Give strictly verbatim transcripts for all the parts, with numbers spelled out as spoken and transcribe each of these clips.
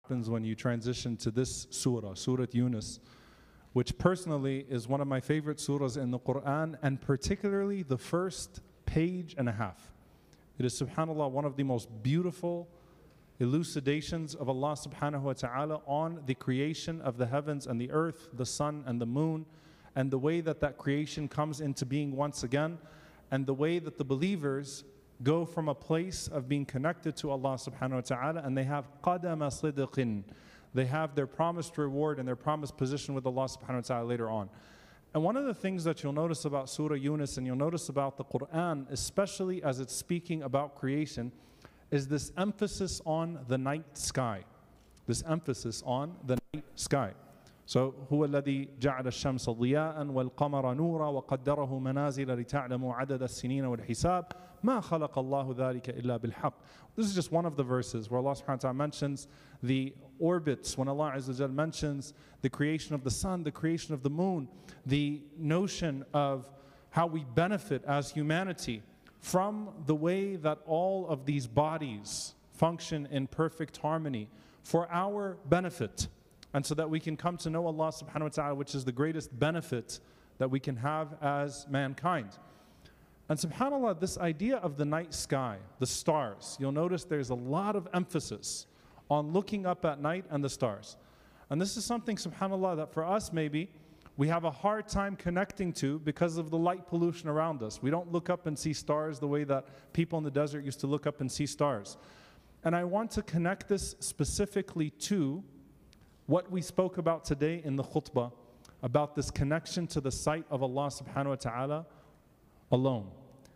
happens when you transition to this surah, Surah Yunus, which personally is one of my favorite surahs in the Quran, and particularly the first page and a half. It is, subhanAllah, one of the most beautiful elucidations of Allah subhanahu wa ta'ala on the creation of the heavens and the earth, the sun and the moon, and the way that that creation comes into being once again, and the way that the believers go from a place of being connected to Allah subhanahu wa ta'ala, and they have qadama sidqin. They have their promised reward and their promised position with Allah subhanahu wa ta'ala later on. And one of the things that you'll notice about Surah Yunus, and you'll notice about the Quran, especially as it's speaking about creation, is this emphasis on the night sky. This emphasis on the night sky. So, هو الذي جعل الشمس ضياء والقمر نورا وقدره منازل لتعلموا عدد السنين والحساب ما خلق الله ذلك إلا بالحق. This is just one of the verses where Allah subhanahu wa ta'ala mentions the orbits, when Allah azza wa jal mentions the creation of the sun, the creation of the moon, the notion of how we benefit as humanity from the way that all of these bodies function in perfect harmony for our benefit. And so that we can come to know Allah subhanahu wa ta'ala, which is the greatest benefit that we can have as mankind. And subhanAllah, this idea of the night sky, the stars, you'll notice there's a lot of emphasis on looking up at night and the stars. And this is something, subhanAllah, that for us maybe we have a hard time connecting to because of the light pollution around us. We don't look up and see stars the way that people in the desert used to look up and see stars. And I want to connect this specifically to what we spoke about today in the khutbah, about this connection to the sight of Allah subhanahu wa ta'ala alone.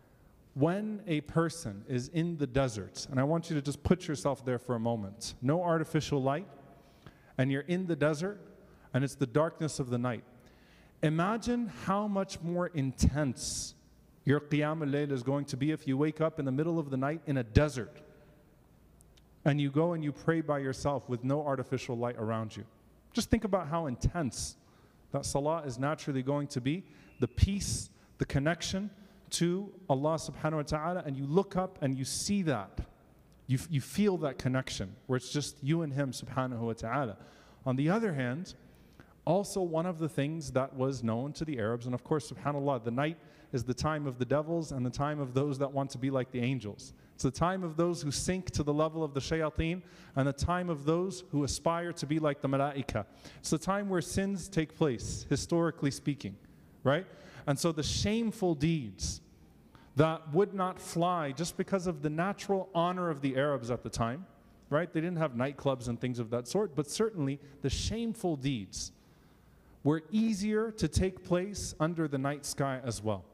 When a person is in the desert, and I want you to just put yourself there for a moment, no artificial light, and you're in the desert, and it's the darkness of the night. Imagine how much more intense your qiyam al-layl is going to be if you wake up in the middle of the night in a desert, and you go and you pray by yourself with no artificial light around you. Just think about how intense that salah is naturally going to be, the peace, the connection to Allah subhanahu wa ta'ala, and you look up and you see that. You, you feel that connection where it's just you and Him subhanahu wa ta'ala. On the other hand, also one of the things that was known to the Arabs, and of course, subhanAllah, the night is the time of the devils and the time of those that want to be like the angels. It's the time of those who sink to the level of the shayateen, and the time of those who aspire to be like the malaika. It's the time where sins take place, historically speaking, right? And so the shameful deeds that would not fly just because of the natural honor of the Arabs at the time, right? They didn't have nightclubs and things of that sort, but certainly the shameful deeds were easier to take place under the night sky as well.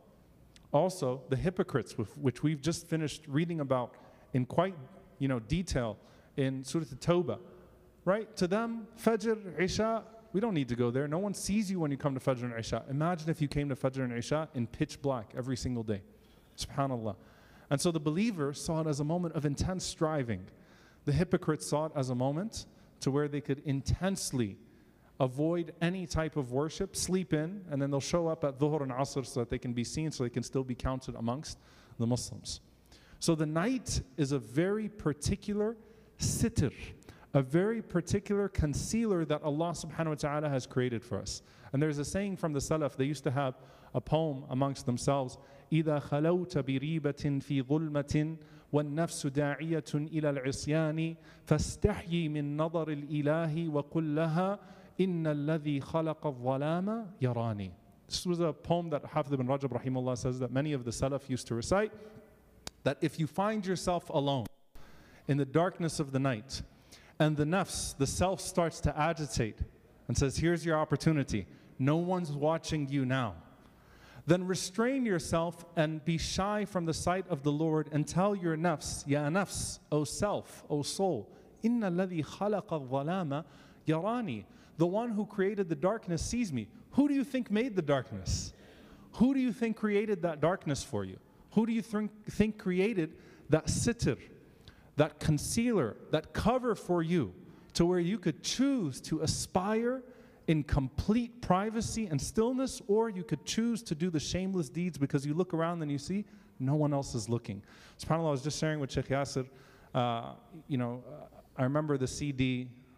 Also, the hypocrites, which we've just finished reading about in quite, you know, detail in Surah At-Tawbah, right? To them, Fajr, Isha, we don't need to go there. No one sees you when you come to Fajr and Isha. Imagine if you came to Fajr and Isha in pitch black every single day. SubhanAllah. And so the believer saw it as a moment of intense striving. The hypocrites saw it as a moment to where they could intensely avoid any type of worship, sleep in, and then they'll show up at Dhuhr and Asr so that they can be seen, so they can still be counted amongst the Muslims. So the night is a very particular sitr, a very particular concealer that Allah subhanahu wa ta'ala has created for us. And there's a saying from the Salaf, they used to have a poem amongst themselves, إِذَا خَلَوْتَ بِرِيبَةٍ فِي ظُلْمَةٍ وَالنَّفْسُ دَاعِيَةٌ إِلَى الْعِصْيَانِ فَاسْتَحْيِي مِن نَظَرِ الْإِلَهِ وَقُلْ لَهَا إِنَّ الَّذِي خَلَقَ الظَّلَامَ يَرَانِي. This was a poem that Hafidh ibn Rajab rahimahullah says that many of the Salaf used to recite, that if you find yourself alone in the darkness of the night, and the nafs, the self, starts to agitate and says, here's your opportunity, no one's watching you now, then restrain yourself and be shy from the sight of the Lord and tell your nafs, ya nafs, O self, O soul, inna alladhi khalaqa al-dhalama yarani. The one who created the darkness sees me. Who do you think made the darkness? Who do you think created that darkness for you? Who do you think, think created that sitr, that concealer, that cover for you, to where you could choose to aspire in complete privacy and stillness, or you could choose to do the shameless deeds because you look around and you see no one else is looking. SubhanAllah, I was just sharing with Sheikh Yasir, uh, you know, uh, I remember the C D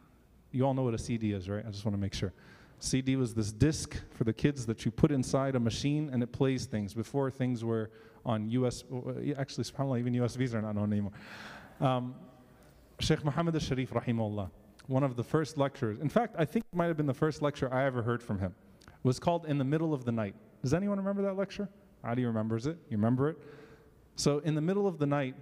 You all know what a C D is, right? I just want to make sure. C D was this disc for the kids that you put inside a machine and it plays things. Before, things were on U S, actually, subhanAllah, even U S Bs are not known anymore. Um, Sheikh Muhammad al-Sharif, rahimahullah, one of the first lecturers, in fact, I think it might have been the first lecture I ever heard from him, was called In the Middle of the Night. Does anyone remember that lecture? Ali remembers it. You remember it? So In the Middle of the Night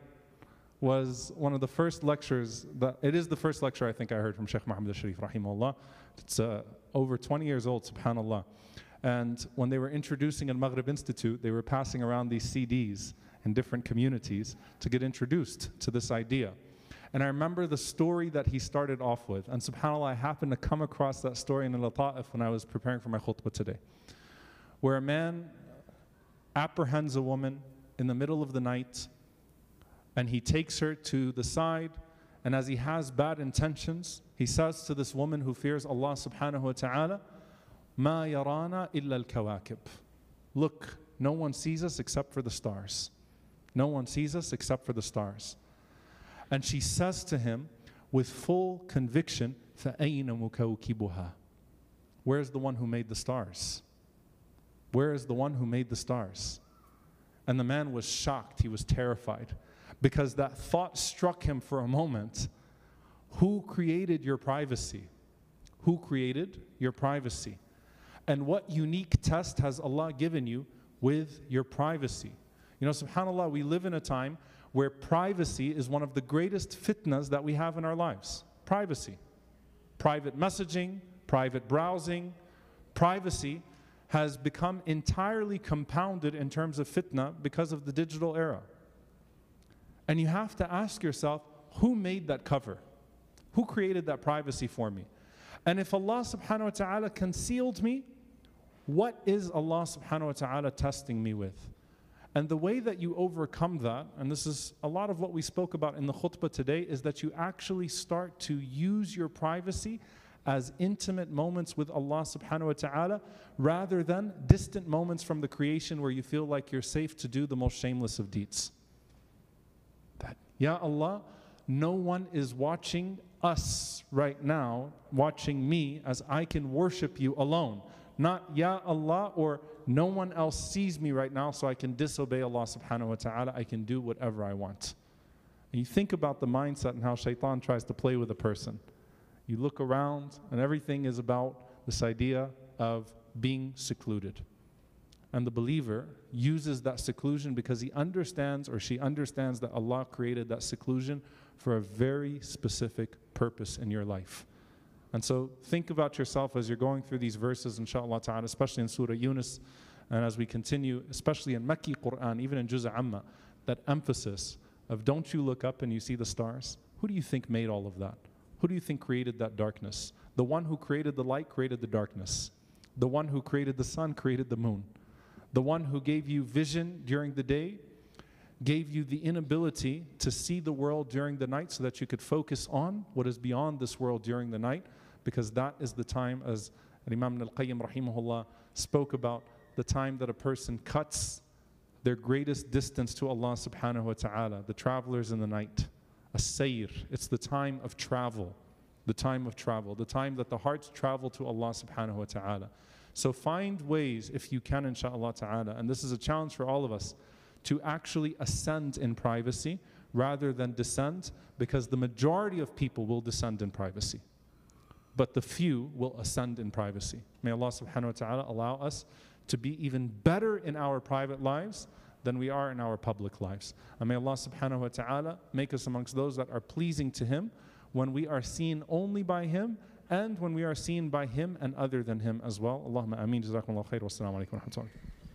was one of the first lectures, that, it is the first lecture I think I heard from Sheikh Muhammad al-Sharif, rahimahullah. It's uh, over twenty years old, subhanAllah. And when they were introducing Al-Maghrib Institute, they were passing around these C Ds in different communities to get introduced to this idea. And I remember the story that he started off with. And subhanAllah, I happened to come across that story in Al-Lata'if when I was preparing for my khutbah today, where a man apprehends a woman in the middle of the night, and he takes her to the side, and as he has bad intentions, he says to this woman who fears Allah subhanahu wa ta'ala, Ma yarana illa al-kawakib. Look, no one sees us except for the stars. No one sees us except for the stars. And she says to him with full conviction, فَأَيْنَ مُكَوْكِبُهَا. Where's the one who made the stars? Where is the one who made the stars? And the man was shocked, he was terrified, because that thought struck him for a moment. Who created your privacy? Who created your privacy? And what unique test has Allah given you with your privacy? You know, subhanAllah, we live in a time where privacy is one of the greatest fitnas that we have in our lives. Privacy. Private messaging, private browsing, privacy has become entirely compounded in terms of fitna because of the digital era. And you have to ask yourself, who made that cover? Who created that privacy for me? And if Allah subhanahu wa ta'ala concealed me, what is Allah subhanahu wa ta'ala testing me with? And the way that you overcome that, and this is a lot of what we spoke about in the khutbah today, is that you actually start to use your privacy as intimate moments with Allah subhanahu wa ta'ala, rather than distant moments from the creation where you feel like you're safe to do the most shameless of deeds. That, Ya Allah, no one is watching us right now, watching me as I can worship you alone. Not Ya Allah, or no one else sees me right now so I can disobey Allah subhanahu wa ta'ala, I can do whatever I want. And you think about the mindset and how shaitan tries to play with a person. You look around and everything is about this idea of being secluded. And the believer uses that seclusion because he understands, or she understands, that Allah created that seclusion for a very specific purpose in your life. And so think about yourself as you're going through these verses, inshaAllah ta'ala, especially in Surah Yunus, and as we continue, especially in Makki Quran, even in Juz' Amma, that emphasis of don't you look up and you see the stars? Who do you think made all of that? Who do you think created that darkness? The one who created the light created the darkness. The one who created the sun created the moon. The one who gave you vision during the day gave you the inability to see the world during the night so that you could focus on what is beyond this world during the night, because that is the time, as Imam al-Qayyim rahimahullah spoke about, the time that a person cuts their greatest distance to Allah subhanahu wa ta'ala, the travelers in the night. As-sayr, it's the time of travel, the time of travel, the time that the hearts travel to Allah subhanahu wa ta'ala. So find ways, if you can, inshaAllah ta'ala, and this is a challenge for all of us, to actually ascend in privacy rather than descend, because the majority of people will descend in privacy, but the few will ascend in privacy. May Allah subhanahu wa ta'ala allow us to be even better in our private lives than we are in our public lives. And may Allah subhanahu wa ta'ala make us amongst those that are pleasing to Him when we are seen only by Him, and when we are seen by Him and other than Him as well. Allahumma ameen. Jazakumullah khair. Wassalamu alaikum wa rahmatullah.